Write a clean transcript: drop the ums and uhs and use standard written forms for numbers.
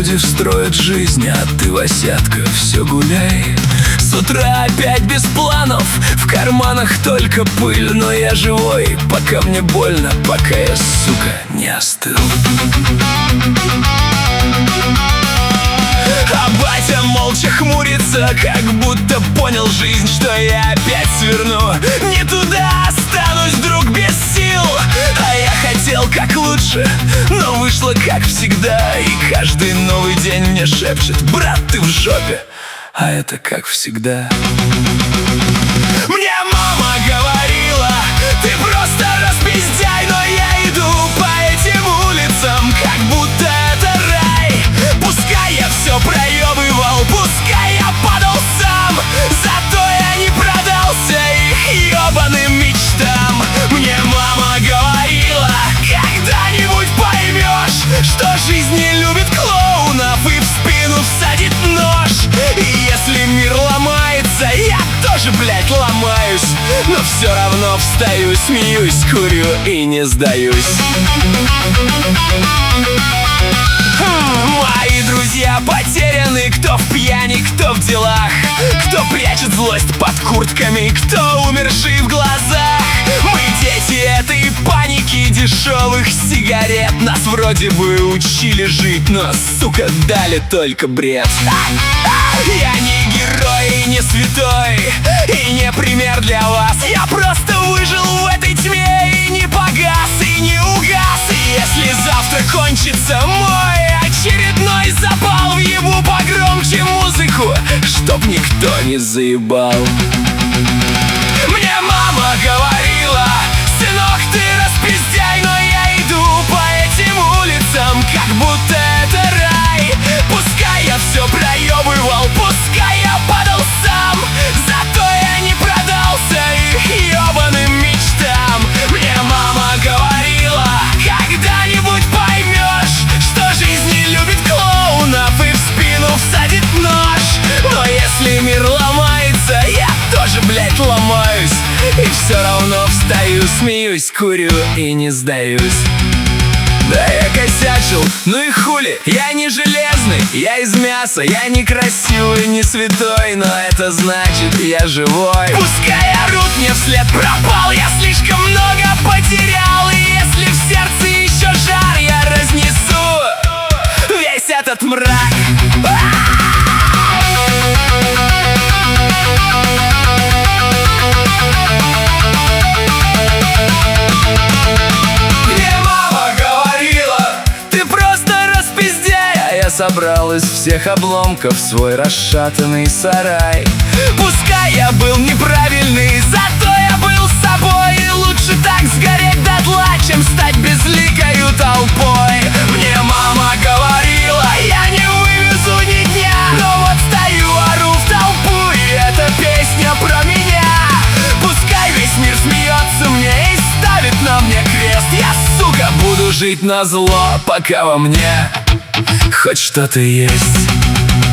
люди строят жизнь, а ты, Васятка, все гуляй. С утра опять без планов, в карманах только пыль. Но я живой, пока мне больно, пока я, сука, не остыл. А батя молча хмурится, как будто понял жизнь, что я опять сверну не туда, останусь вдруг без сил. А я хотел как лучше, но вышло как всегда. И каждый новый день мне шепчет: брат, ты в жопе. А это как всегда. Мне мама говорила: ты просто распиздяй. Но я иду по этим улицам, как будто это рай. Пускай я все проебывал, пускай я падал сам, зато я не продался их ебаным мечтам. Мне мама говорила: когда-нибудь поймешь, что жизнь не любит клоунов и в спину всадит нож. И если мир ломается, я тоже, блядь, ломаюсь, но все равно встаю, смеюсь, курю и не сдаюсь. Мои друзья потеряны, кто в пьяни, кто в делах, кто прячет злость под куртками, кто умерший в глазах. Мы дети этой паники дешевых сигарет. Нас вроде бы учили жить, но, сука, дали только бред. Я не герой и не святой, и не пример для вас. Я просто выжил в этой тьме и не погас, и не угас. И если завтра кончится мой очередной запал, въебу погромче музыку, чтоб никто не заебал. Мне мама говорила: сынок, ты распиздяй. Но я иду по этим улицам, как будто это рай. Пускай я все проебывал, пускай я падал сам, зато я не продался их ебаным мечтам. Мне мама говорила: когда-нибудь поймешь, что жизнь не любит клоунов и в спину всадит нож. Но если мир ломается, я тоже, блядь, ломаюсь, и все равно встаю, смеюсь, курю и не сдаюсь. Да, я косячил, ну и хули, я не железный, я из мяса, я не красивый, не святой, но это значит, я живой. Пускай орут мне вслед: пропал, я слишком много потерял. И если в сердце еще жар, я разнесу весь этот мрак. Собрал из всех обломков свой расшатанный сарай. Пускай я был неправильный, зато я был собой. И лучше так сгореть дотла, чем стать безликою толпой. Мне мама говорила: я не вывезу ни дня. Но вот стою, ору в толпу, и эта песня про меня. Пускай весь мир смеется мне и ставит на мне крест. Я, сука, буду жить назло, пока во мне хоть что-то есть.